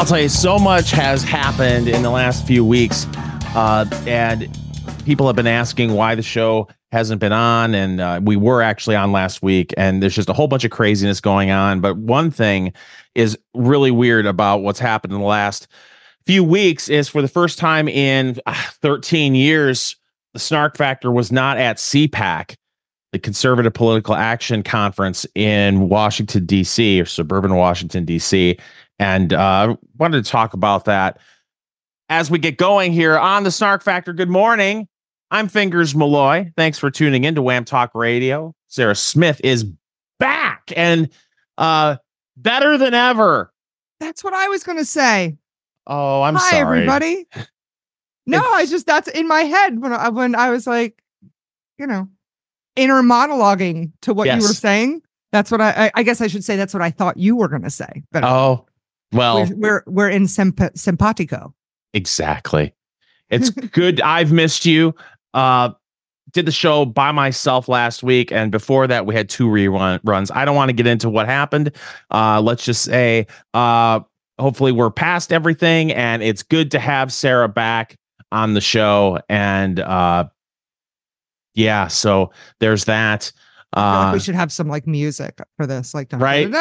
tell you, so much has happened in the last few weeks, and people have been asking why the show hasn't been on, and we were actually on last week, and there's just a whole bunch of craziness going on. But one thing is really weird about what's happened in the last few weeks is, for the first time in 13 years, the Snark Factor was not at CPAC, the Conservative Political Action Conference in Washington, D.C., or suburban Washington, D.C., and I wanted to talk about that as we get going here on the Snark Factor. Good morning. I'm Fingers Malloy. Thanks for tuning in to Wham Talk Radio. Sarah Smith is back and better than ever. That's what I was going to say. Oh, I'm Hi, sorry. everybody. No, that's in my head when I was like, inner monologuing to what you were saying. That's what I guess I should say. That's what I thought you were going to say. But well, we're in simpatico. Exactly. It's good. I've missed you. Did the show by myself last week, and before that we had 2 reruns. I don't want to get into what happened. Let's just say hopefully we're past everything, and it's good to have Sarah back on the show. And so there's that. I feel like we should have some like music for this, like right.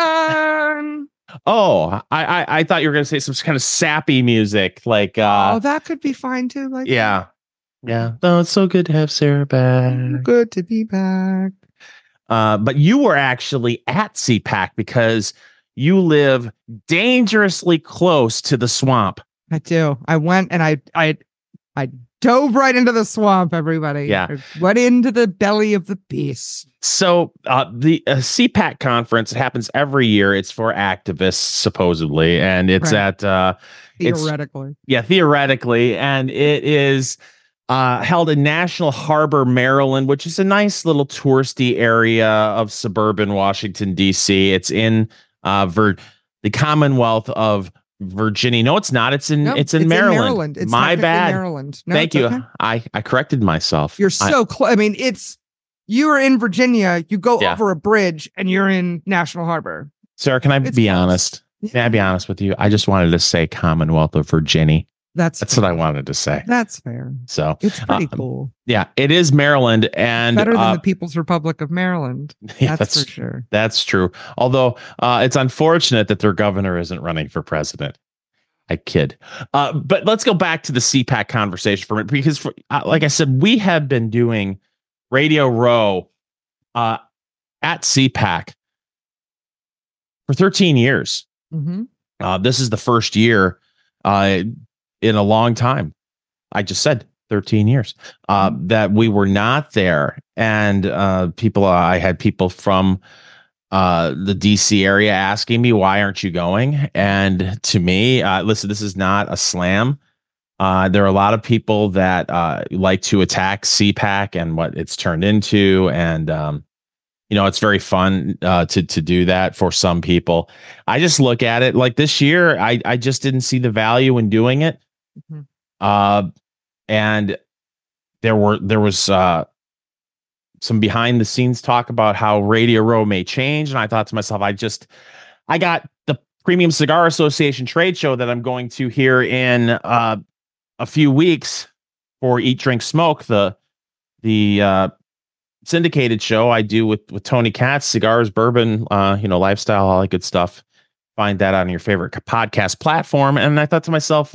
Oh, I thought you were going to say some kind of sappy music, like that could be fine too. Like yeah. Oh, it's so good to have Sarah back. Good to be back. But you were actually at CPAC because you live dangerously close to the swamp. I do. I went and I dove right into the swamp, everybody. Yeah. I went into the belly of the beast. So the CPAC conference, it happens every year. It's for activists, supposedly, and it's at theoretically. Theoretically, and it is held in National Harbor, Maryland, which is a nice little touristy area of suburban Washington, D.C. It's in the Commonwealth of Virginia. No, it's not. It's in Maryland. It's my bad. Maryland. No, Thank you. Okay. I corrected myself. You're so close. I mean, you are in Virginia. You go over a bridge, and you're in National Harbor. Sarah, can I be honest? Yeah. Can I be honest with you? I just wanted to say Commonwealth of Virginia. That's what I wanted to say. That's fair. So it's pretty cool. Yeah, it is Maryland, and better than the People's Republic of Maryland. That's for sure. That's true. Although it's unfortunate that their governor isn't running for president. I kid. But let's go back to the CPAC conversation for a minute, because like I said, we have been doing Radio Row at CPAC for 13 years. Mm-hmm. This is the first year in a long time. I just said 13 years that we were not there. And I had people from the DC area asking me, why aren't you going? And to me, listen, this is not a slam. There are a lot of people that like to attack CPAC and what it's turned into. And, it's very fun to do that for some people. I just look at it like this year, I just didn't see the value in doing it. Mm-hmm. And there was some behind the scenes talk about how Radio Row may change. And I thought to myself, I got the Premium Cigar Association trade show that I'm going to here in a few weeks for Eat, Drink, Smoke, the syndicated show I do with Tony Katz, cigars, bourbon, lifestyle, all that good stuff. Find that on your favorite podcast platform. And I thought to myself,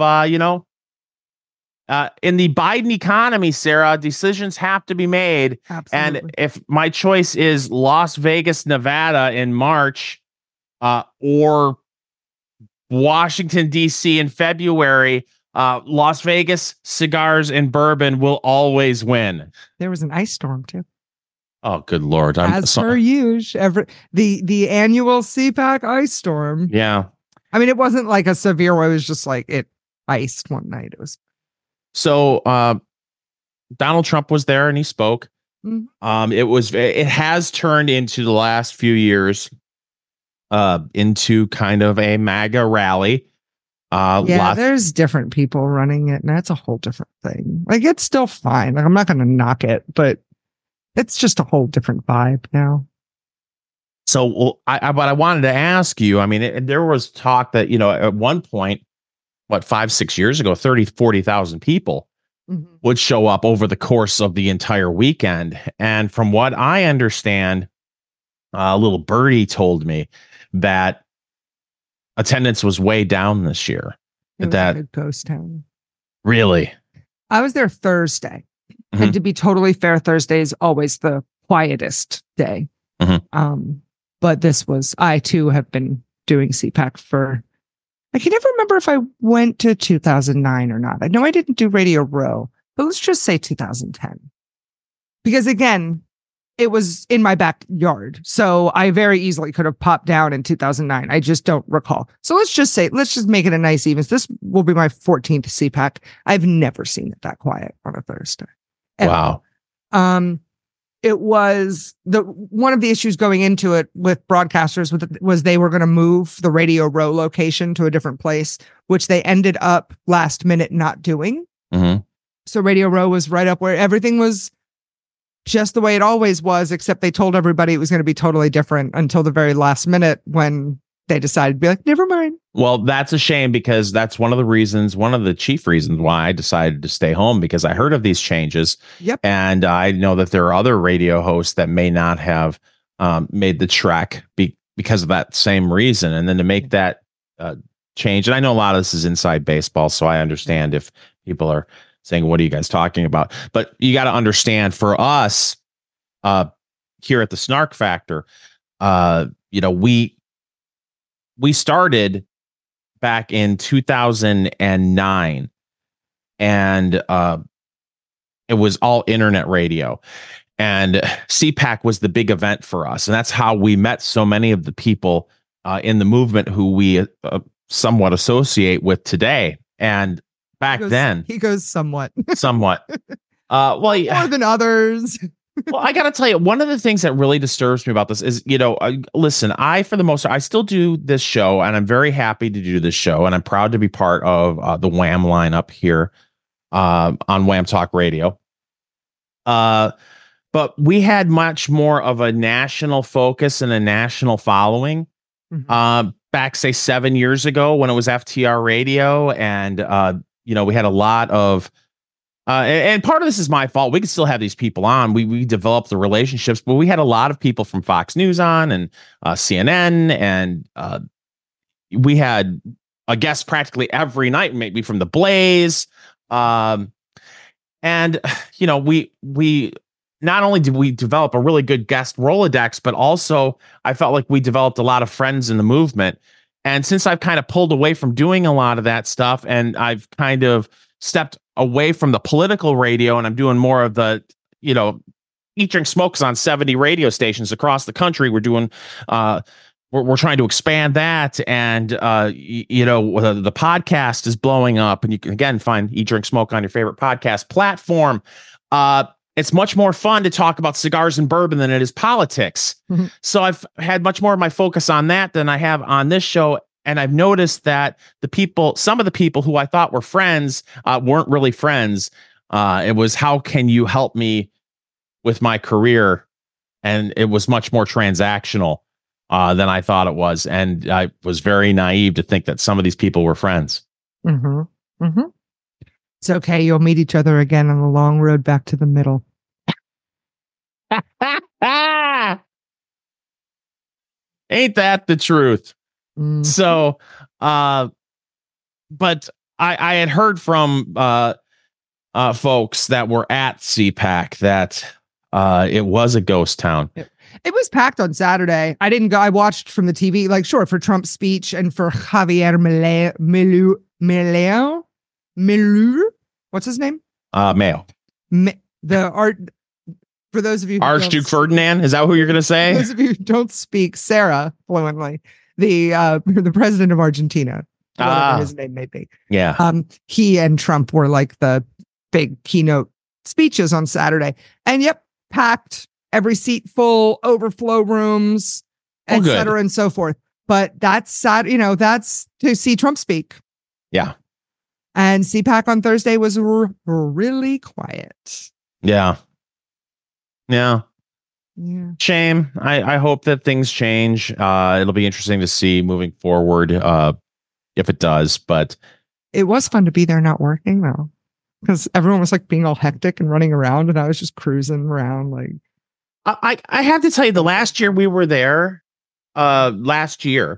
in the Biden economy, Sarah, decisions have to be made. Absolutely. And if my choice is Las Vegas, Nevada in March, or Washington, D.C. in February, Las Vegas cigars and bourbon will always win. There was an ice storm too. Oh, good Lord. As per usual, the annual CPAC ice storm. Yeah. I mean, it wasn't like a severe one. It was just like it iced one night. It was. So Donald Trump was there and he spoke. Mm-hmm. It has turned into the last few years into kind of a MAGA rally. There's different people running it, and that's a whole different thing. Like, it's still fine. Like, I'm not going to knock it, but it's just a whole different vibe now. So, but I wanted to ask you. I mean, there was talk that at one point what, 5-6 years ago, 30,000-40,000 people would show up over the course of the entire weekend. And from what I understand, a little birdie told me that attendance was way down this year. It was a good ghost town. Really? I was there Thursday. And to be totally fair, Thursday is always the quietest day. But I too have been doing CPAC for, I can never remember if I went to 2009 or not. I know I didn't do Radio Row, but let's just say 2010. Because again, it was in my backyard. So I very easily could have popped down in 2009. I just don't recall. So let's just make it a nice evens. This will be my 14th CPAC. I've never seen it that quiet on a Thursday. Wow. It was one of the issues going into it with broadcasters was they were going to move the Radio Row location to a different place, which they ended up last minute not doing. So Radio Row was right up where everything was just the way it always was, except they told everybody it was going to be totally different until the very last minute when they decided to be like, never mind. Well, that's a shame because that's one of the chief reasons why I decided to stay home, because I heard of these changes. Yep. And I know that there are other radio hosts that may not have made the trek because of that same reason. And then to make that change, and I know a lot of this is inside baseball, so I understand if people are saying, what are you guys talking about? But you got to understand, for us here at the Snark Factor, we started back in 2009, and it was all internet radio, and CPAC was the big event for us. And that's how we met so many of the people in the movement who we somewhat associate with today. And back then, he goes somewhat. Well, more than others. Well, I got to tell you, one of the things that really disturbs me about this is, listen, for the most part, I still do this show, and I'm very happy to do this show, and I'm proud to be part of the Wham lineup here on Wham Talk Radio. But we had much more of a national focus and a national following back, say, 7 years ago when it was FTR Radio, and we had a lot of. And part of this is my fault. We could still have these people on. We developed the relationships, but we had a lot of people from Fox News on, and CNN, and we had a guest practically every night, maybe from the Blaze. And we not only did we develop a really good guest Rolodex, but also I felt like we developed a lot of friends in the movement. And since I've kind of pulled away from doing a lot of that stuff, and I've kind of stepped away from the political radio, and I'm doing more of the, Eat, Drink, Smoke is on 70 radio stations across the country. We're doing, we're trying to expand that. And, the podcast is blowing up, and you can, again, find Eat, Drink, Smoke on your favorite podcast platform. It's much more fun to talk about cigars and bourbon than it is politics. So I've had much more of my focus on that than I have on this show. And I've noticed that some of the people who I thought were friends weren't really friends. It was, how can you help me with my career? And it was much more transactional than I thought it was. And I was very naive to think that some of these people were friends. It's okay. You'll meet each other again on the long road back to the middle. Ain't that the truth? So, but I had heard from folks that were at CPAC that it was a ghost town. It was packed on Saturday. I didn't go. I watched from the TV, for Trump's speech and for Javier Milei. What's his name? Mayo. For those of you, Archduke Ferdinand. Is that who you're going to say? Those of you who don't speak Sarah fluently. The president of Argentina, whatever his name may be. Yeah. He and Trump were like the big keynote speeches on Saturday. And packed, every seat full, overflow rooms, et cetera, and so forth. But that's sad, that's to see Trump speak. Yeah. And CPAC on Thursday was really quiet. Yeah. Shame. I hope that things change. It'll be interesting to see moving forward if it does. But It was fun to be there not working though, because everyone was like being all hectic and running around, and I was just cruising around. Like, I have to tell you, the last year we were there, last year,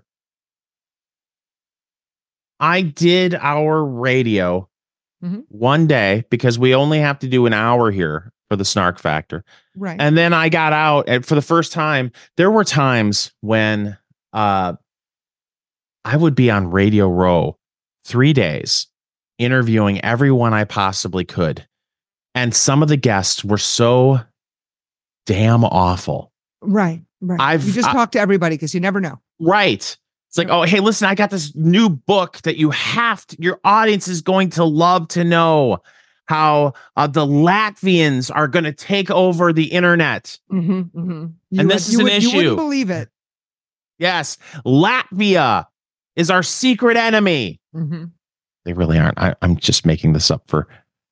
I did our radio one day because we only have to do an hour here for the Snark Factor. Right. And then I got out, and for the first time, there were times when I would be on Radio Row 3 days interviewing everyone I possibly could. And some of the guests were so damn awful. Right. You just talk to everybody because you never know. Right. It's like, oh, hey, listen, I got this new book that your audience is going to love to know how the Latvians are going to take over the internet. And this is an issue. You wouldn't believe it. Yes. Latvia is our secret enemy. They really aren't. I'm just making this up for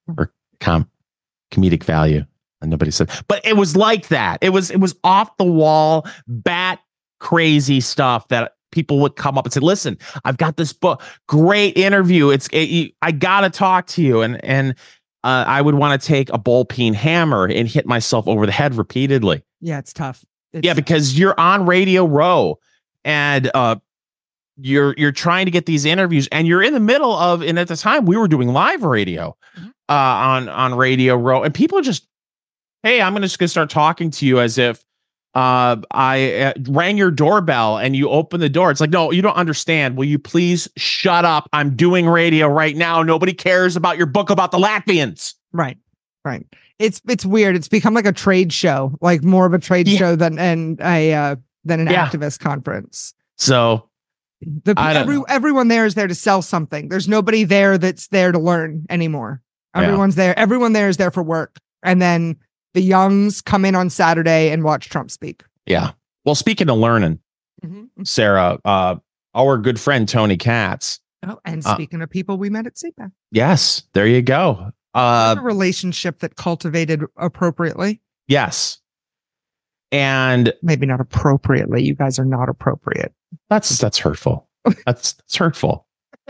comedic value. And nobody said, but it was like that. It was off the wall, bat crazy stuff that people would come up and say, listen, I've got this book, great interview. I got to talk to you. And I would want to take a ball-peen hammer and hit myself over the head repeatedly. Yeah, it's tough. Because you're on Radio Row and you're trying to get these interviews, and you're in the middle of, and at the time we were doing live radio on Radio Row, and people just, hey, I'm just going to start talking to you as if I rang your doorbell and you open the door. It's like, no, you don't understand. Will you please shut up? I'm doing radio right now. Nobody cares about your book about the Latvians. Right. It's weird. It's become like a trade show, like more of a trade show than an activist conference. So everyone there is there to sell something. There's nobody there that's there to learn anymore. Everyone's there. Everyone there is there for work. And then the youngs come in on Saturday and watch Trump speak. Yeah. Well, speaking of learning, Sarah, our good friend Tony Katz. Oh, and speaking of people we met at CPAC. Yes, there you go. A relationship that cultivated appropriately. Yes. And maybe not appropriately. You guys are not appropriate. That's hurtful. That's hurtful.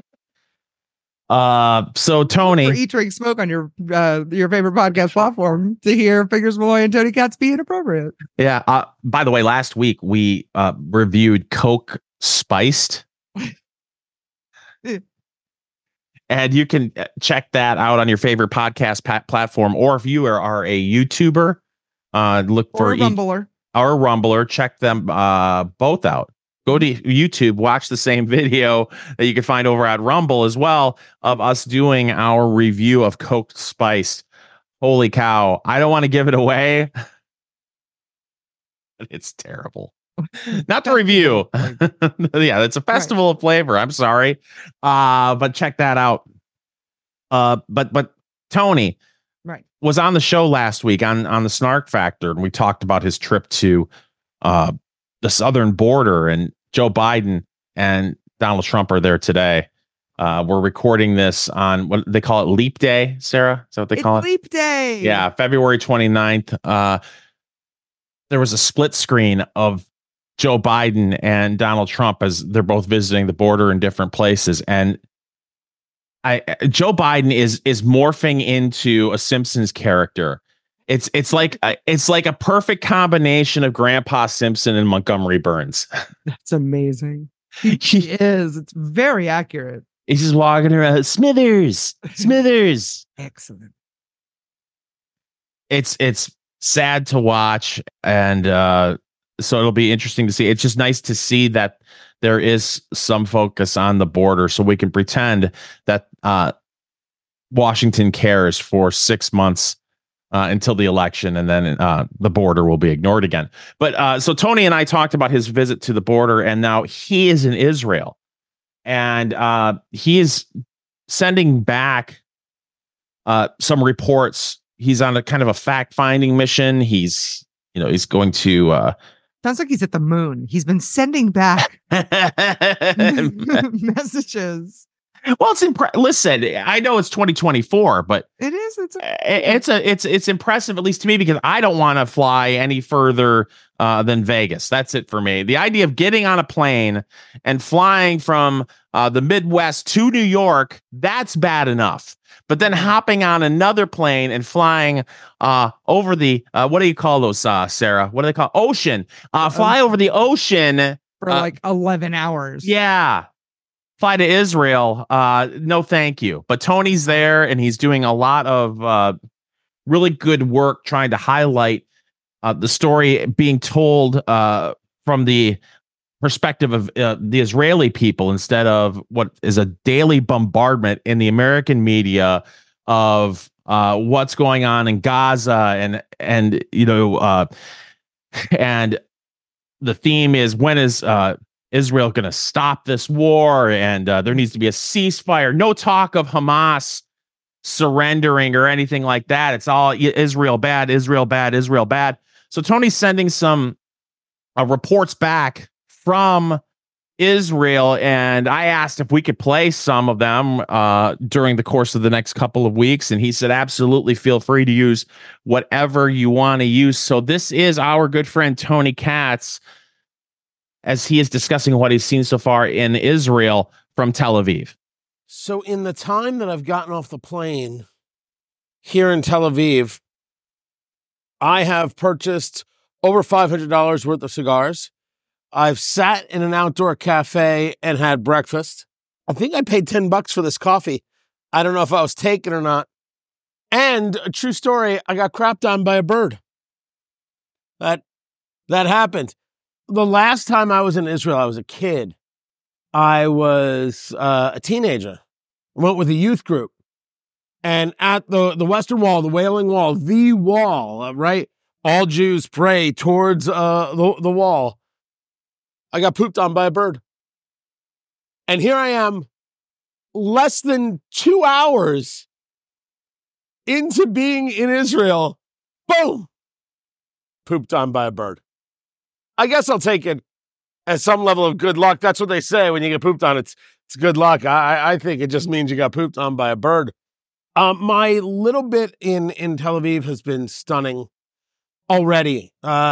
So Tony, Eat, Drink, Smoke on your favorite podcast platform to hear Fingers Malloy and Tony Katz be inappropriate. Yeah. By the way, last week we reviewed Coke Spiced, and you can check that out on your favorite podcast platform, or if you are a YouTuber, look for Rumbler. Our Rumbler. Check them both out. Go to YouTube, watch the same video that you can find over at Rumble as well of us doing our review of Coke Spiced. Holy cow. I don't want to give it away. It's terrible. Not the review. Yeah, it's a festival of flavor. I'm sorry. But check that out. But Tony was on the show last week on the Snark Factor, and we talked about his trip to the southern border, and Joe Biden and Donald Trump are there today. We're recording this on what they call it, Leap Day. Sarah, is that what they call it? Leap Day. Yeah, February 29th. There was a split screen of Joe Biden and Donald Trump as they're both visiting the border in different places, and Joe Biden is morphing into a Simpsons character. It's like a perfect combination of Grandpa Simpson and Montgomery Burns. That's amazing. He is. It's very accurate. He's just walking around. Smithers. Excellent. It's sad to watch, and so it'll be interesting to see. It's just nice to see that there is some focus on the border, so we can pretend that Washington cares for 6 months. Until the election, and then the border will be ignored again. But so Tony and I talked about his visit to the border, and now he is in Israel, and he is sending back some reports. He's on a kind of a fact-finding mission. He's going to. Sounds like he's at the moon. He's been sending back messages. Well, listen, I know it's 2024, but it is. It's impressive, at least to me, because I don't want to fly any further than Vegas. That's it for me. The idea of getting on a plane and flying from the Midwest to New York, that's bad enough. But then hopping on another plane and flying over the, what do you call those, Sarah? What do they call? Ocean. Fly over the ocean. For like 11 hours. Yeah. Fly to Israel. No, thank you. But Tony's there, and he's doing a lot of really good work trying to highlight the story being told from the perspective of the Israeli people instead of what is a daily bombardment in the American media of what's going on in Gaza and and the theme is, when is Israel going to stop this war? And there needs to be a ceasefire. No talk of Hamas surrendering or anything like that. It's all Israel bad, Israel bad, Israel bad. So Tony's sending some reports back from Israel, and I asked if we could play some of them during the course of the next couple of weeks, and he said, absolutely, feel free to use whatever you want to use. So this is our good friend Tony Katz, as he is discussing what he's seen so far in Israel from Tel Aviv. So in the time that I've gotten off the plane here in Tel Aviv, I have purchased over $500 worth of cigars. I've sat in an outdoor cafe and had breakfast. I think I paid $10 for this coffee. I don't know if I was taken or not. And a true story, I got crapped on by a bird. That happened. The last time I was in Israel, I was a kid. I was a teenager. I went with a youth group. And at the Western Wall, the Wailing Wall, the wall, right? All Jews pray towards the wall. I got pooped on by a bird. And here I am, less than 2 hours into being in Israel. Boom! Pooped on by a bird. I guess I'll take it as some level of good luck. That's what they say when you get pooped on. It's good luck. I think it just means you got pooped on by a bird. My little bit in Tel Aviv has been stunning already.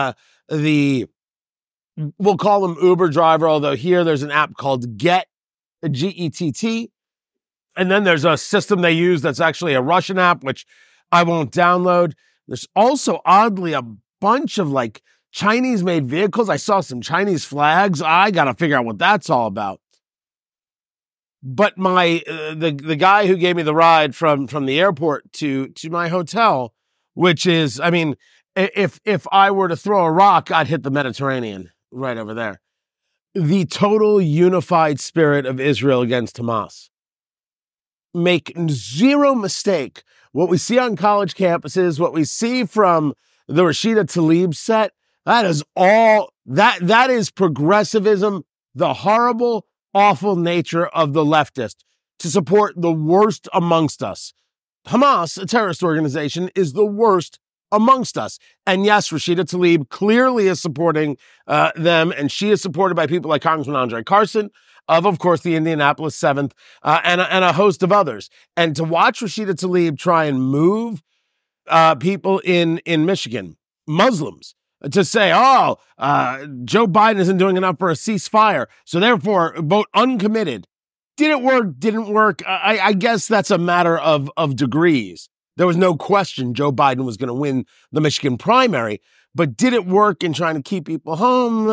We'll call them Uber driver, although here there's an app called Get, Gett. And then there's a system they use that's actually a Russian app, which I won't download. There's also, oddly, a bunch of like Chinese-made vehicles. I saw some Chinese flags. I got to figure out what that's all about. But the guy who gave me the ride from the airport to my hotel, which is, I mean, if I were to throw a rock, I'd hit the Mediterranean right over there. The total unified spirit of Israel against Hamas. Make zero mistake. What we see on college campuses, what we see from the Rashida Tlaib set, that is all, that is progressivism, the horrible, awful nature of the leftist to support the worst amongst us. Hamas, a terrorist organization, is the worst amongst us. And yes, Rashida Tlaib clearly is supporting them, and she is supported by people like Congressman Andre Carson, of course, the Indianapolis 7th, and a host of others. And to watch Rashida Tlaib try and move people in Michigan, Muslims, to say, Joe Biden isn't doing enough for a ceasefire, so therefore vote uncommitted. Did it work? Didn't work? I guess that's a matter of degrees. There was no question Joe Biden was going to win the Michigan primary, but did it work in trying to keep people home?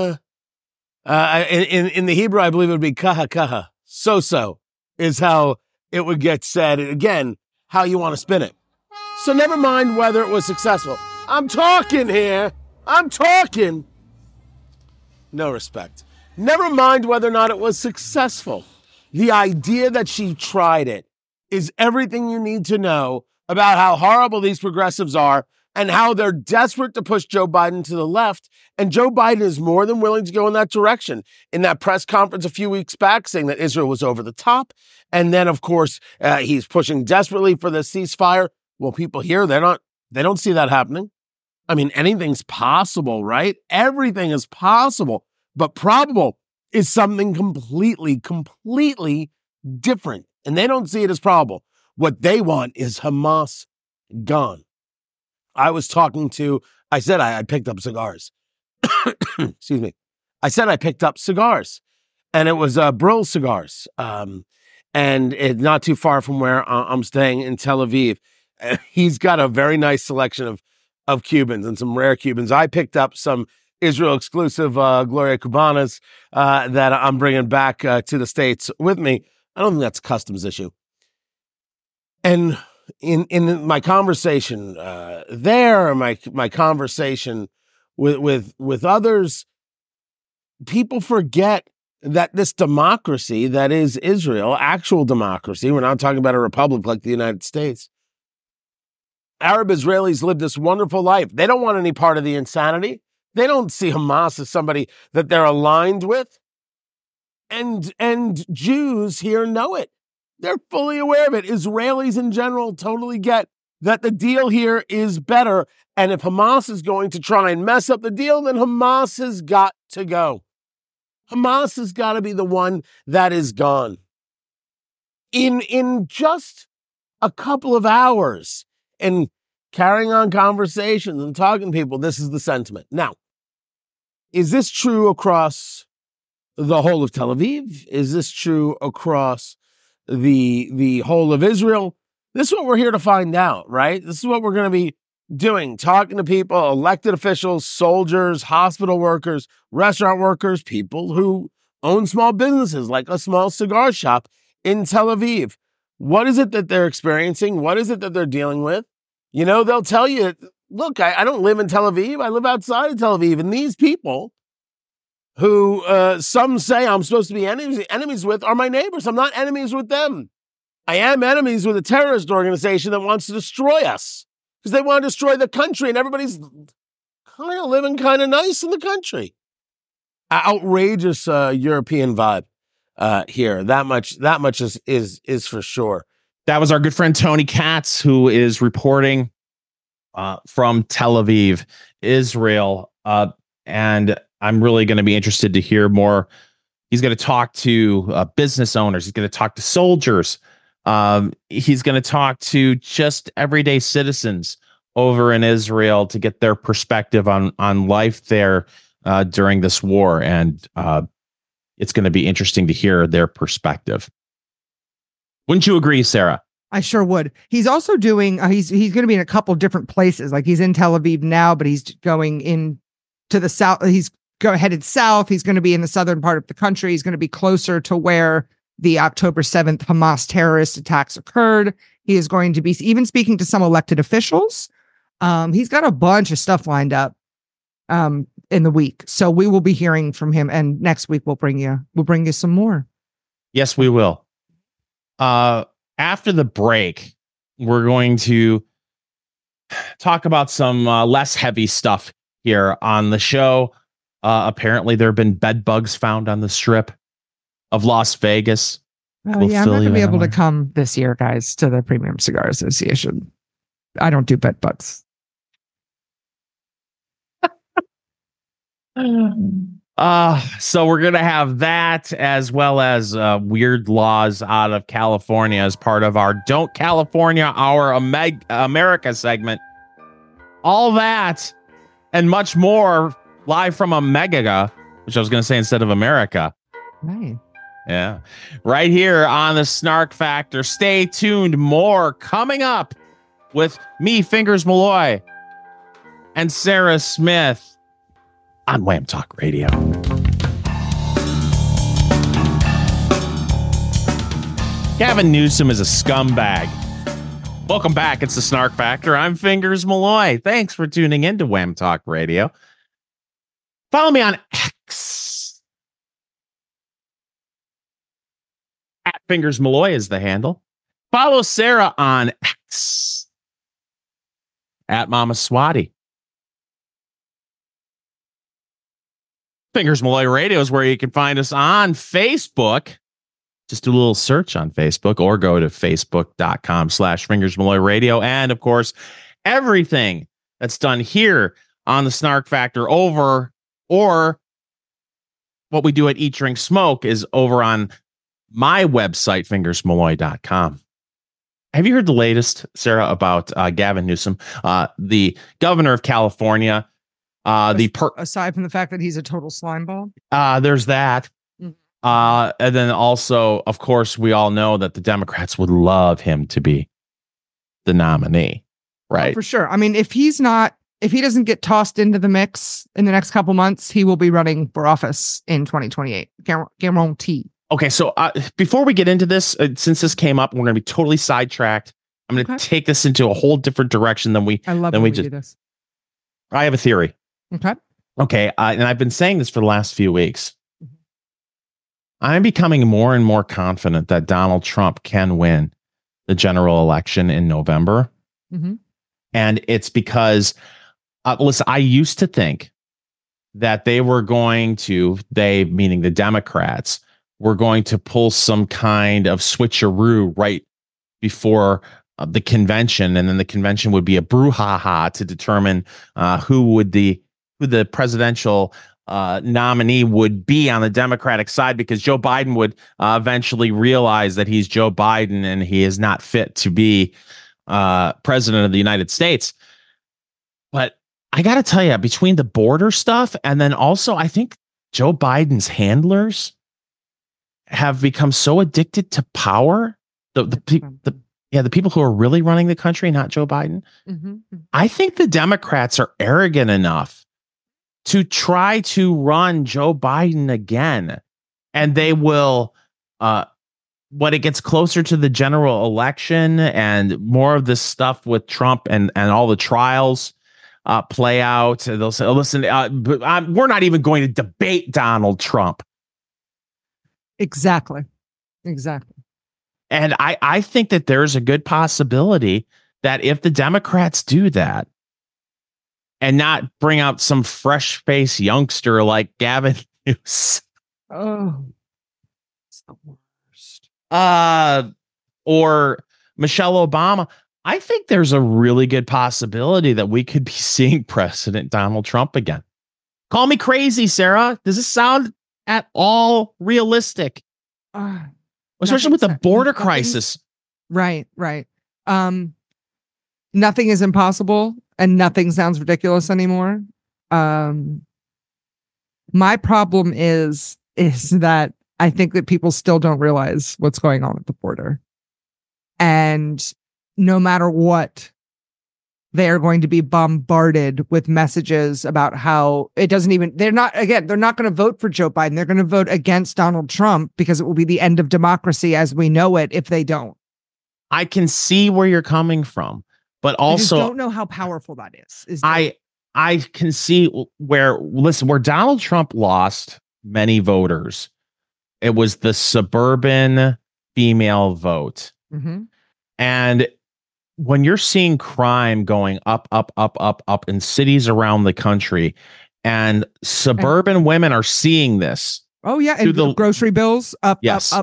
In the Hebrew, I believe it would be kaha kaha. So is how it would get said. And again, how you want to spin it. So never mind whether it was successful. I'm talking here. I'm talking. No respect. Never mind whether or not it was successful. The idea that she tried it is everything you need to know about how horrible these progressives are and how they're desperate to push Joe Biden to the left. And Joe Biden is more than willing to go in that direction. In that press conference a few weeks back saying that Israel was over the top. And then, of course, he's pushing desperately for the ceasefire. Well, people here, they don't see that happening. I mean, anything's possible, right? Everything is possible. But probable is something completely different. And they don't see it as probable. What they want is Hamas gone. I was talking to, I said I picked up cigars. excuse me. I said I picked up cigars, and it was Brill cigars. And it's not too far from where I'm staying in Tel Aviv. He's got a very nice selection of Cubans and some rare Cubans. I picked up some Israel exclusive Gloria Cubanas that I'm bringing back to the States with me. I don't think that's a customs issue. And in my conversation my conversation with others, people forget that this democracy that is Israel, actual democracy, we're not talking about a republic like the United States. Arab Israelis live this wonderful life. They don't want any part of the insanity. They don't see Hamas as somebody that they're aligned with. And Jews here know it. They're fully aware of it. Israelis in general totally get that the deal here is better. And if Hamas is going to try and mess up the deal, then Hamas has got to go. Hamas has got to be the one that is gone. In just a couple of hours and carrying on conversations and talking to people, this is the sentiment. Now, is this true across the whole of Tel Aviv? Is this true across the whole of Israel? This is what we're here to find out, right? This is what we're going to be doing, talking to people, elected officials, soldiers, hospital workers, restaurant workers, people who own small businesses like a small cigar shop in Tel Aviv. What is it that they're experiencing? What is it that they're dealing with? You know, they'll tell you, look, I don't live in Tel Aviv. I live outside of Tel Aviv. And these people who some say I'm supposed to be enemies with are my neighbors. I'm not enemies with them. I am enemies with a terrorist organization that wants to destroy us because they want to destroy the country, and everybody's kind of living kind of nice in the country. Outrageous European vibe here. That much is for sure. That was our good friend Tony Katz, who is reporting from Tel Aviv, Israel, and I'm really going to be interested to hear more. He's going to talk to business owners. He's going to talk to soldiers. He's going to talk to just everyday citizens over in Israel to get their perspective on life there during this war. And it's going to be interesting to hear their perspective. Wouldn't you agree, Sarah? I sure would. He's also doing, he's going to be in a couple different places. Like he's in Tel Aviv now, but he's going in to the south. He's headed south. He's going to be in the southern part of the country. He's going to be closer to where the October 7th Hamas terrorist attacks occurred. He is going to be even speaking to some elected officials. He's got a bunch of stuff lined up in the week. So we will be hearing from him. And next week we'll bring you some more. Yes, we will. After the break, we're going to talk about some less heavy stuff here on the show. Apparently, there have been bed bugs found on the strip of Las Vegas. Oh, yeah, I'm not going to be able to come this year, guys, to the Premium Cigar Association. I don't do bed bugs. So we're going to have that as well as weird laws out of California as part of our Don't California Our America segment. All that and much more live from Omega, which I was going to say instead of America. Right. Yeah. Right here on the Snark Factor. Stay tuned. More coming up with me, Fingers Malloy, and Sarah Smith on Wham Talk Radio. Gavin Newsom is a scumbag. Welcome back. It's the Snark Factor. I'm Fingers Malloy. Thanks for tuning in to Wham Talk Radio. Follow me on X. At Fingers Malloy is the handle. Follow Sarah on X. At Mama Swati. Fingers Malloy Radio is where you can find us on Facebook. Just do a little search on Facebook or go to facebook.com/Fingers Malloy Radio. And of course, everything that's done here on the Snark Factor or what we do at Eat, Drink, Smoke is over on my website, fingersmalloy.com. Have you heard the latest, Sarah, about Gavin Newsom, the governor of California, Aside from the fact that he's a total slimeball. There's that. And then also, of course, we all know that the Democrats would love him to be the nominee, right? Oh, for sure. I mean, if he doesn't get tossed into the mix in the next couple months, he will be running for office in 2028. Guarantee. Okay, so before we get into this, since this came up, we're going to be totally sidetracked. I'm going to take this into a whole different direction than we. I love when we do this. I have a theory. Okay, and I've been saying this for the last few weeks. I'm becoming more and more confident that Donald Trump can win the general election in November. And it's because, listen, I used to think that they meaning the Democrats, were going to pull some kind of switcheroo right before the convention. And then the convention would be a brouhaha to determine who the presidential nominee would be on the Democratic side, because Joe Biden would eventually realize that he's Joe Biden and he is not fit to be president of the United States. But I got to tell you, between the border stuff and then also I think Joe Biden's handlers have become so addicted to power. The people who are really running the country, not Joe Biden. I think the Democrats are arrogant enough to try to run Joe Biden again. And they will, when it gets closer to the general election and more of this stuff with Trump and all the trials play out, they'll say, oh, listen, we're not even going to debate Donald Trump. Exactly. And I think that there's a good possibility that if the Democrats do that, and not bring out some fresh-faced youngster like Gavin Newsom. Oh, it's the worst. Or Michelle Obama. I think there's a really good possibility that we could be seeing President Donald Trump again. Call me crazy, Sarah. Does this sound at all realistic? Especially with the border crisis. Right. Nothing is impossible. And nothing sounds ridiculous anymore. My problem is that I think that people still don't realize what's going on at the border. And no matter what, they are going to be bombarded with messages about how they're not going to vote for Joe Biden. They're going to vote against Donald Trump because it will be the end of democracy as we know it if they don't. I can see where you're coming from. But also, I just don't know how powerful that is. I can see where Donald Trump lost many voters. It was the suburban female vote. And when you're seeing crime going up in cities around the country, and suburban women are seeing this. Oh, yeah. And the grocery bills up,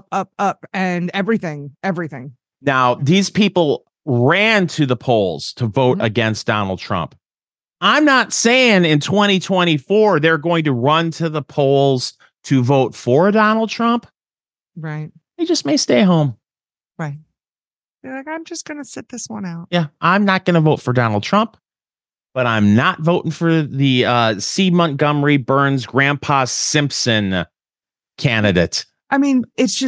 and everything. Now, these people ran to the polls to vote against Donald Trump. I'm not saying in 2024 they're going to run to the polls to vote for Donald Trump. Right. They just may stay home. Right. They're like, I'm just going to sit this one out. Yeah, I'm not going to vote for Donald Trump, but I'm not voting for the C. Montgomery Burns Grandpa Simpson candidate. I mean,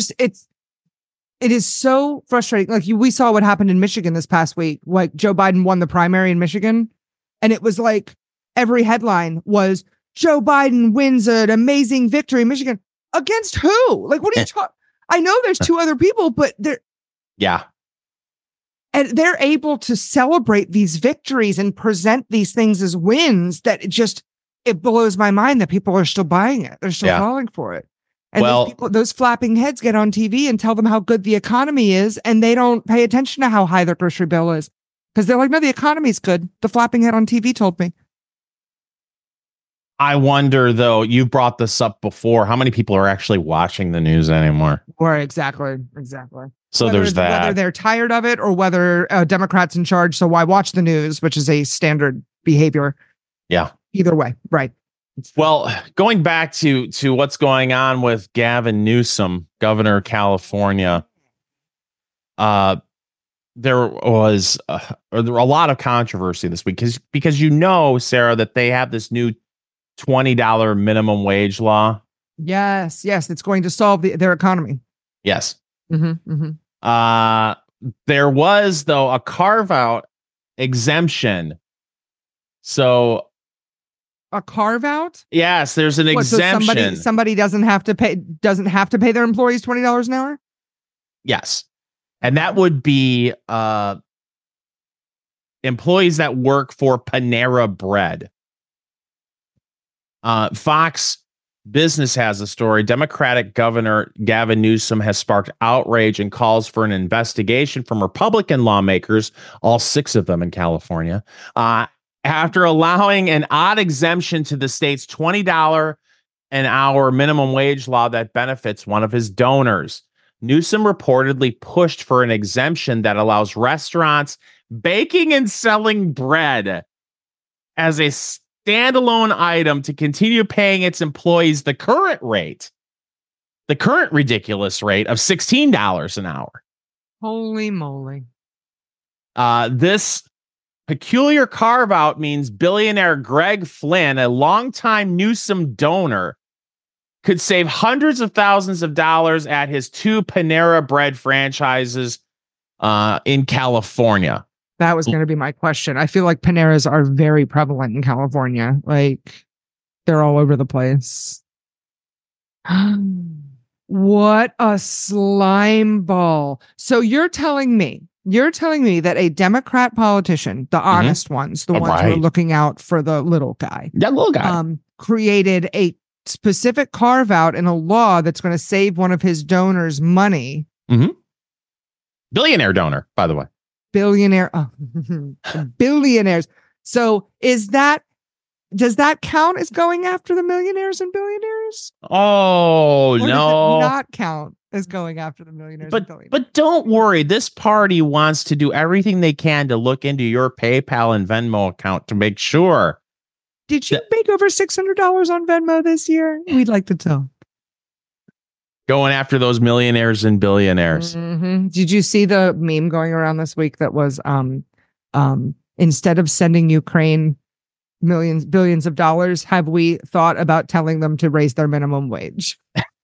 it is so frustrating. Like we saw what happened in Michigan this past week. Like Joe Biden won the primary in Michigan. And it was like every headline was Joe Biden wins an amazing victory in Michigan. Against who? Like, what are you talking? I know there's two other people, but yeah. And they're able to celebrate these victories and present these things as wins that it blows my mind that people are still buying it. They're still falling for it. And those flapping heads get on TV and tell them how good the economy is, and they don't pay attention to how high their grocery bill is. Because they're like, no, the economy's good. The flapping head on TV told me. I wonder, though, you brought this up before, how many people are actually watching the news anymore? Or exactly. So there's that. Whether they're tired of it or whether Democrats in charge, so why watch the news, which is a standard behavior. Yeah. Either way, right. Well, going back to what's going on with Gavin Newsom, governor of California, there was a lot of controversy this week because Sarah, that they have this new $20 minimum wage law. Yes, it's going to solve their economy. Yes. Mm-hmm, mm-hmm. There was, though, a carve-out exemption. So a carve-out? Yes, there's an exemption. So somebody doesn't have to pay their employees $20 an hour? Yes. And that would be employees that work for Panera Bread. Fox Business has a story. Democratic Governor Gavin Newsom has sparked outrage and calls for an investigation from Republican lawmakers, all 6 of them in California, after allowing an odd exemption to the state's $20 an hour minimum wage law that benefits one of his donors. Newsom reportedly pushed for an exemption that allows restaurants baking and selling bread as a standalone item to continue paying its employees the current ridiculous rate of $16 an hour. Holy moly. This peculiar carve-out means billionaire Greg Flynn, a longtime Newsom donor, could save hundreds of thousands of dollars at his 2 Panera Bread franchises in California. That was going to be my question. I feel like Paneras are very prevalent in California. Like, they're all over the place. What a slime ball. So you're telling me that a Democrat politician, the honest ones, the ones who are looking out for the little guy, created a specific carve out in a law that's going to save one of his donors money. Mm-hmm. Billionaire donor, by the way. Billionaires. So does that count as going after the millionaires and billionaires? Oh, no. Does it not count as going after the millionaires and billionaires? But don't worry. This party wants to do everything they can to look into your PayPal and Venmo account to make sure. Did you make over $600 on Venmo this year? We'd like to tell. Going after those millionaires and billionaires. Mm-hmm. Did you see the meme going around this week that was instead of sending Ukraine billions of dollars, have we thought about telling them to raise their minimum wage?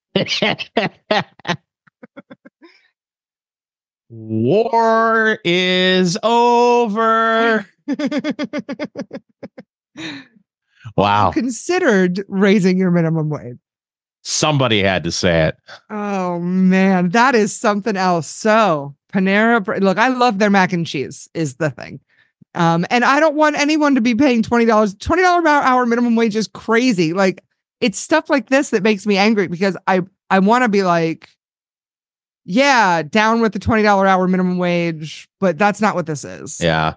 War is over. Wow. Considered raising your minimum wage. Somebody had to say it. Oh, man. That is something else. So Panera, look, I love their mac and cheese is the thing. And I don't want anyone to be paying $20. $20 an hour minimum wage is crazy. Like, it's stuff like this that makes me angry because I want to be like, yeah, down with the $20 hour minimum wage, but that's not what this is. Yeah.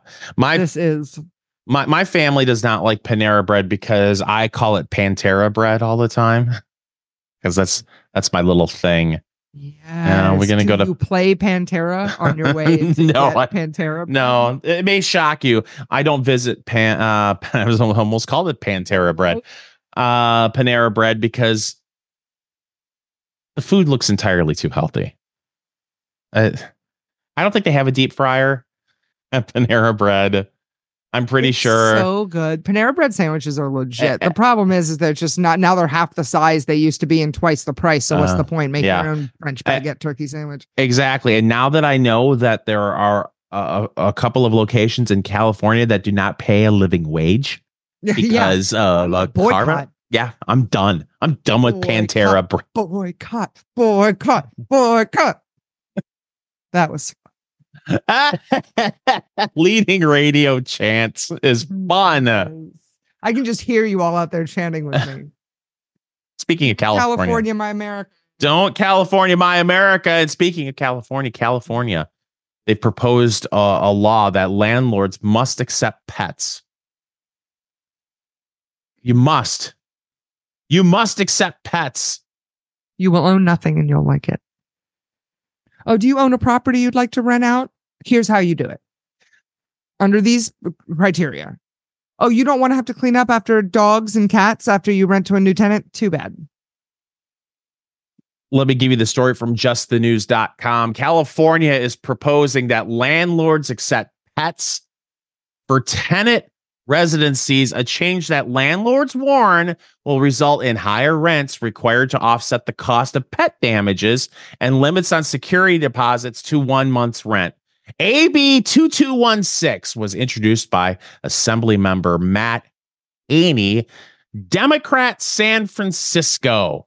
My family does not like Panera Bread because I call it Pantera Bread all the time. Because that's my little thing. Yeah, we're gonna go to. You play Pantera on your way to Pantera. No, it may shock you. I don't visit I was almost called it Pantera Bread, Panera Bread, because the food looks entirely too healthy. I don't think they have a deep fryer at Panera Bread. I'm pretty sure. So good. Panera Bread sandwiches are legit. The problem is they're just not, now they're half the size they used to be and twice the price. So what's the point? Make your own French baguette turkey sandwich. Exactly. And now that I know that there are a couple of locations in California that do not pay a living wage because of a boycott. Yeah, I'm done. I'm done with Pantera Bread. Boycott. That was leading radio chants is fun. I can just hear you all out there chanting with me. Speaking of California, my America. Don't California, my America. And speaking of California, they proposed a law that landlords must accept pets. You must accept pets. You will own nothing and you'll like it. Oh, do you own a property you'd like to rent out? Here's how you do it. Under these criteria. Oh, you don't want to have to clean up after dogs and cats after you rent to a new tenant? Too bad. Let me give you the story from justthenews.com. California is proposing that landlords accept pets for tenant residencies, a change that landlords warn will result in higher rents required to offset the cost of pet damages and limits on security deposits to 1 month's rent. AB 2216 was introduced by Assembly member Matt Haney, Democrat, San Francisco.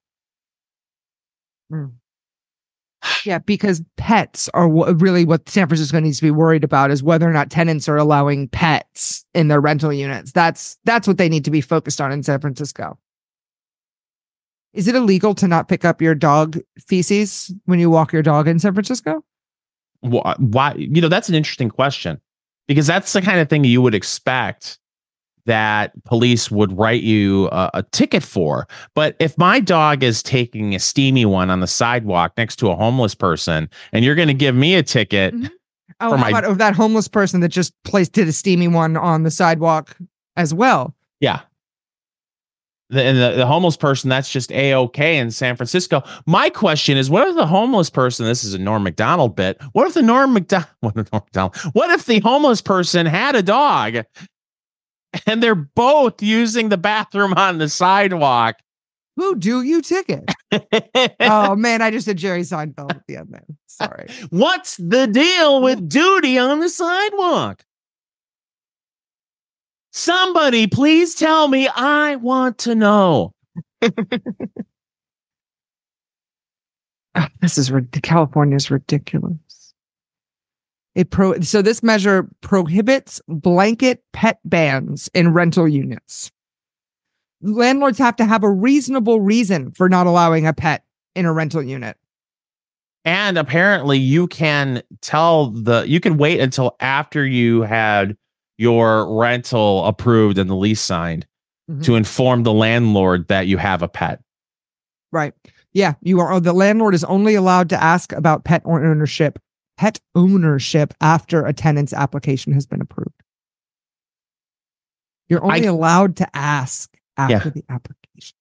Yeah, because pets are really what San Francisco needs to be worried about, is whether or not tenants are allowing pets in their rental units. That's what they need to be focused on in San Francisco. Is it illegal to not pick up your dog feces when you walk your dog in San Francisco? Why? That's an interesting question, because that's the kind of thing you would expect that police would write you a ticket for. But if my dog is taking a steamy one on the sidewalk next to a homeless person, and you're going to give me a ticket, how about that homeless person that just did a steamy one on the sidewalk as well? Yeah. The homeless person, that's just A-OK in San Francisco. My question is, what if the homeless person, this is a Norm Macdonald bit, what if the homeless person had a dog and they're both using the bathroom on the sidewalk? Who do you ticket? Oh, man, I just did Jerry Seinfeld at the end there. Sorry. What's the deal with duty on the sidewalk? Somebody please tell me. I want to know. California's ridiculous. So this measure prohibits blanket pet bans in rental units. Landlords have to have a reasonable reason for not allowing a pet in a rental unit. And apparently you can wait until after you had your rental approved and the lease signed to inform the landlord that you have a pet. Right. Yeah. The landlord is only allowed to ask about pet ownership after a tenant's application has been approved. You're only allowed to ask after the application.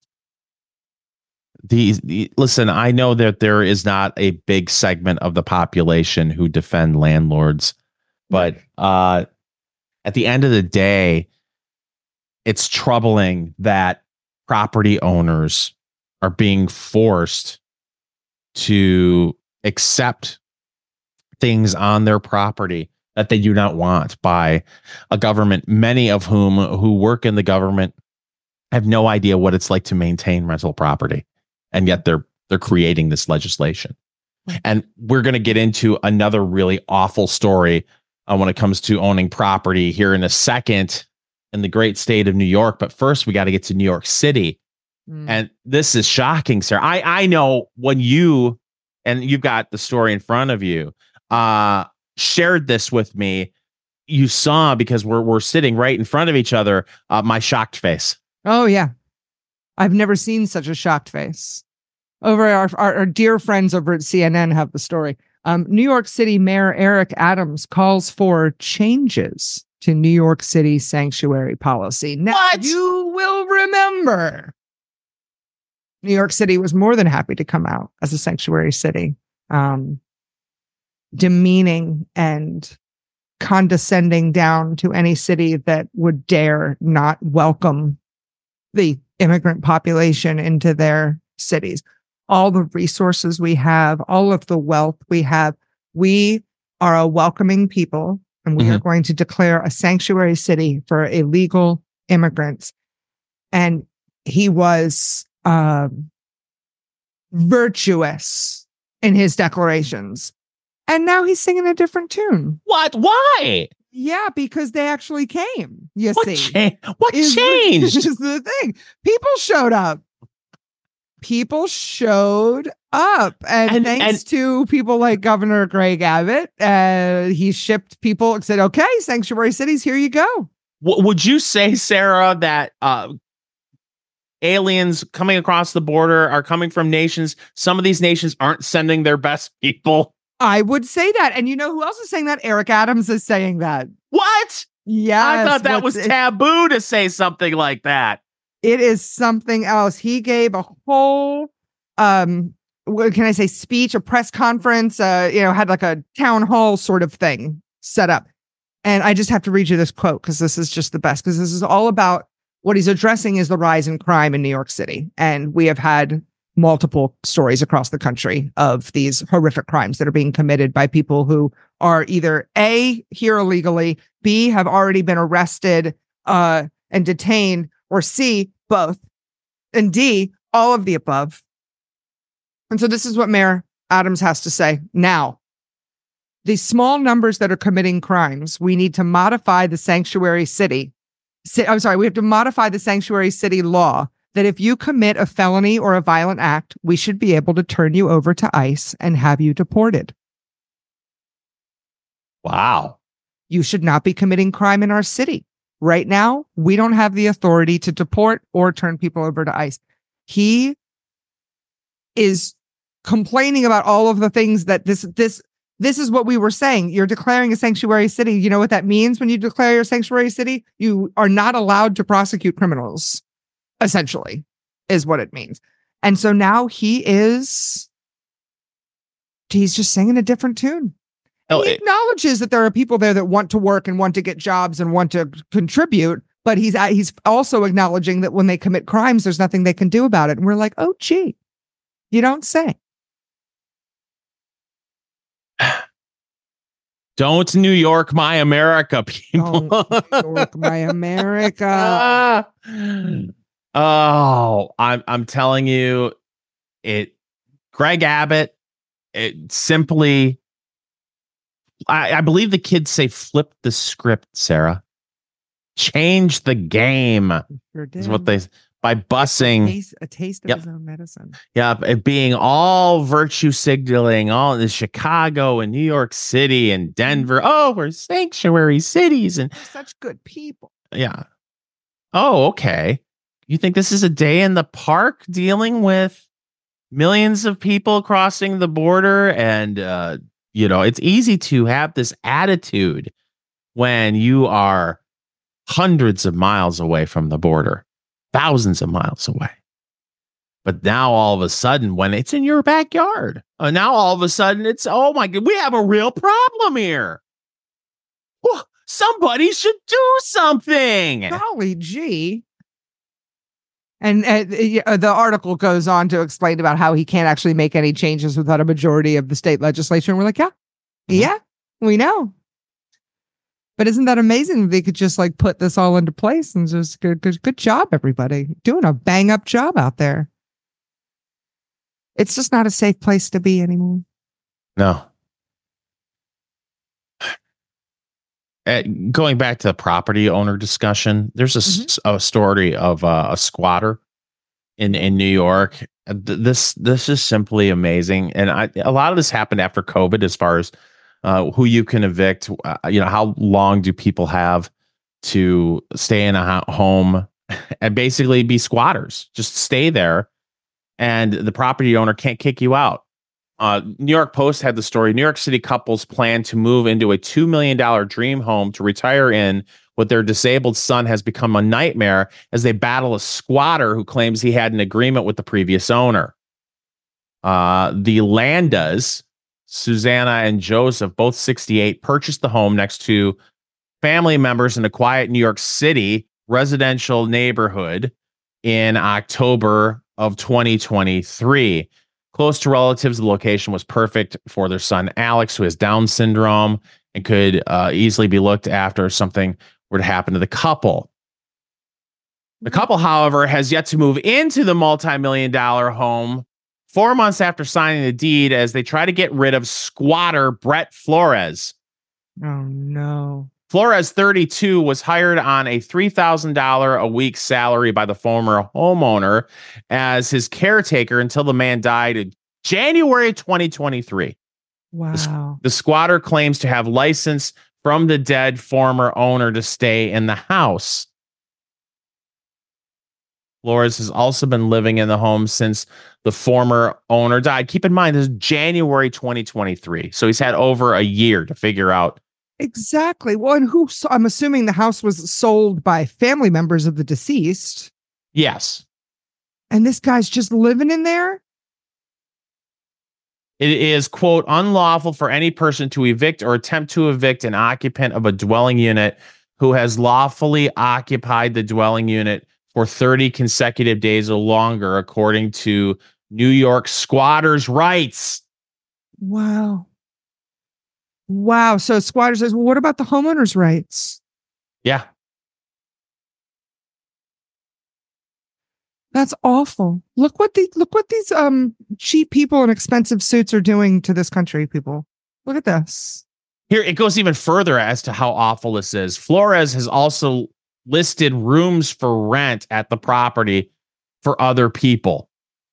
Listen, I know that there is not a big segment of the population who defend landlords, but at the end of the day, it's troubling that property owners are being forced to accept things on their property that they do not want by a government, many of whom who work in the government have no idea what it's like to maintain rental property. And yet they're creating this legislation. And we're going to get into another really awful story when it comes to owning property here in a second in the great state of New York. But first, we got to get to New York City. And this is shocking, sir. I know when you've got the story in front of you, shared this with me, you saw, because we're sitting right in front of each other, my shocked face. Oh, yeah. I've never seen such a shocked face. Over our dear friends over at CNN have the story. New York City Mayor Eric Adams calls for changes to New York City sanctuary policy. Now, you will remember New York City was more than happy to come out as a sanctuary city, demeaning and condescending down to any city that would dare not welcome the immigrant population into their cities. All the resources we have, all of the wealth we have, we are a welcoming people, and we are going to declare a sanctuary city for illegal immigrants. And he was virtuous in his declarations. And now he's singing a different tune. What? Why? Yeah, because they actually came. What changed? This is the thing. People showed up. And thanks to people like Governor Greg Abbott, he shipped people and said, okay, sanctuary cities, here you go. Would you say, Sarah, that aliens coming across the border are coming from nations? Some of these nations aren't sending their best people. I would say that. And you know who else is saying that? Eric Adams is saying that. What? Yeah. I thought that was taboo to say something like that. It is something else. He gave a whole what can I say, speech, a press conference, had like a town hall sort of thing set up. And I just have to read you this quote because this is just the best, because this is all about what he's addressing is the rise in crime in New York City. And we have had multiple stories across the country of these horrific crimes that are being committed by people who are either A, here illegally, B, have already been arrested and detained, or C, both, and D, all of the above. And so this is what Mayor Adams has to say now. These small numbers that are committing crimes, we need to modify the sanctuary city. We have to modify the sanctuary city law that if you commit a felony or a violent act, we should be able to turn you over to ICE and have you deported. Wow. You should not be committing crime in our city. Right now, we don't have the authority to deport or turn people over to ICE. He is complaining about all of the things that this is what we were saying. You're declaring a sanctuary city. You know what that means when you declare your sanctuary city? You are not allowed to prosecute criminals, essentially, is what it means. And so now he's just singing a different tune. He acknowledges that there are people there that want to work and want to get jobs and want to contribute, but he's also acknowledging that when they commit crimes, there's nothing they can do about it. And we're like, oh, gee, you don't say. Don't New York my America, people. Don't New York my America. I'm telling you, Greg Abbott, it simply, I believe the kids say flip the script, Sarah. Change the game. Sure is what they, by busing a taste of his own medicine. Yeah, it being all virtue signaling, all in Chicago and New York City and Denver. Oh, we're sanctuary cities and we're such good people. Yeah. Oh, okay. You think this is a day in the park dealing with millions of people crossing the border? And it's easy to have this attitude when you are hundreds of miles away from the border. Thousands of miles away. But now all of a sudden, when it's in your backyard, now all of a sudden it's, oh my God, we have a real problem here. Well, somebody should do something. Golly gee. And the article goes on to explain about how he can't actually make any changes without a majority of the state legislature. And we're like, yeah, we know. But isn't that amazing? They could just like put this all into place and just good job, everybody. Doing a bang up job out there. It's just not a safe place to be anymore. No. Going back to the property owner discussion, there's a story of a squatter in New York. This is simply amazing. And a lot of this happened after COVID as far as who you can evict, how long do people have to stay in a home and basically be squatters, just stay there and the property owner can't kick you out. New York Post had the story. New York City couples plan to move into a $2 million dream home to retire in. With their disabled son has become a nightmare as they battle a squatter who claims he had an agreement with the previous owner. The Landas, Susanna and Joseph, both 68, purchased the home next to family members in a quiet New York City residential neighborhood in October of 2023. Close to relatives, the location was perfect for their son, Alex, who has Down syndrome and could easily be looked after if something were to happen to the couple. The couple, however, has yet to move into the multi-million-dollar home 4 months after signing the deed as they try to get rid of squatter Brett Flores. Oh, no. Flores, 32, was hired on a $3,000 a week salary by the former homeowner as his caretaker until the man died in January 2023. Wow. The squatter claims to have license from the dead former owner to stay in the house. Flores has also been living in the home since the former owner died. Keep in mind, this is January 2023. So he's had over a year to figure out. Exactly. Well, and I'm assuming the house was sold by family members of the deceased. Yes. And this guy's just living in there? It is, quote, unlawful for any person to evict or attempt to evict an occupant of a dwelling unit who has lawfully occupied the dwelling unit for 30 consecutive days or longer, according to New York squatters' rights. Wow. Wow. So squatters says, well, what about the homeowners' rights? Yeah. That's awful. Look what these cheap people in expensive suits are doing to this country, people. Look at this. Here, it goes even further as to how awful this is. Flores has also listed rooms for rent at the property for other people.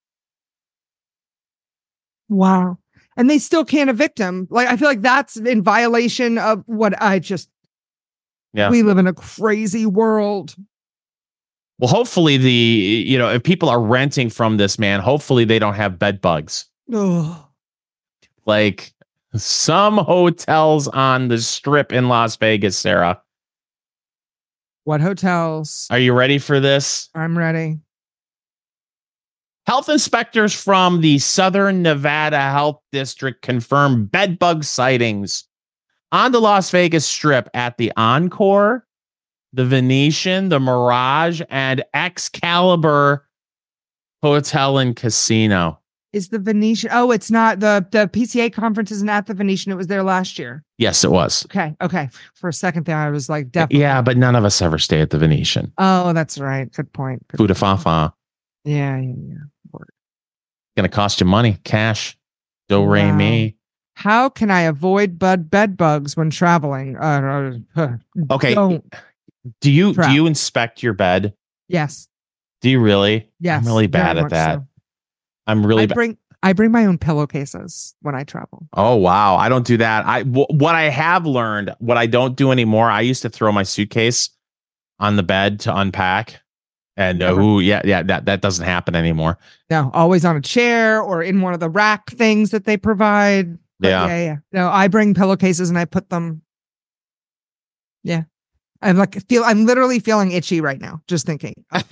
Wow. And they still can't evict him. Like, I feel like that's in violation of what we live in a crazy world. Well, hopefully if people are renting from this man, hopefully they don't have bed bugs. Ugh. Like some hotels on the Strip in Las Vegas, Sarah. What hotels? Are you ready for this? I'm ready. Health inspectors from the Southern Nevada Health District confirmed bed bug sightings on the Las Vegas Strip at the Encore, the Venetian, the Mirage, and Excalibur Hotel and Casino. Is the Venetian? Oh, it's not the PCA conference isn't at the Venetian. It was there last year. Yes, it was. Okay. For a second there, I was like, definitely. Yeah, but none of us ever stay at the Venetian. Oh, that's right. Good point. Fuda fa. Yeah. Gonna cost you money, cash. Do re mi. How can I avoid bed bugs when traveling? Okay. Do you inspect your bed? Yes. Do you really? Yes. I'm really bad at that. So. I'm really bad. I bring my own pillowcases when I travel. Oh, wow. I don't do that. What I have learned, what I don't do anymore, I used to throw my suitcase on the bed to unpack. And that doesn't happen anymore. No, always on a chair or in one of the rack things that they provide. But yeah. No, I bring pillowcases and I put them. Yeah. I'm literally feeling itchy right now, just thinking. I'm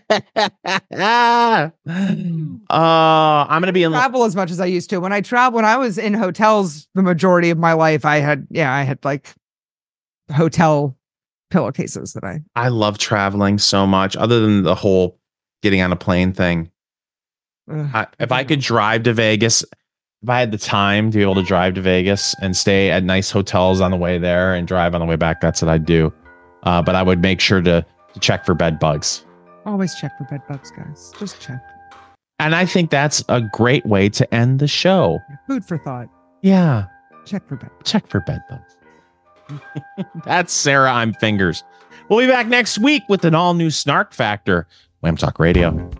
going to be in travel as much as I used to. When I was in hotels, the majority of my life, I had like hotel pillowcases that I love traveling so much, other than the whole getting on a plane thing. If I could drive to Vegas, if I had the time to be able to drive to Vegas and stay at nice hotels on the way there and drive on the way back, that's what I'd do. But I would make sure to check for bed bugs. Always check for bed bugs, guys. Just check. And I think that's a great way to end the show. Food for thought. Yeah. Check for bed bugs. That's Sarah. I'm Fingers. We'll be back next week with an all new Snark Factor. Wham Talk Radio.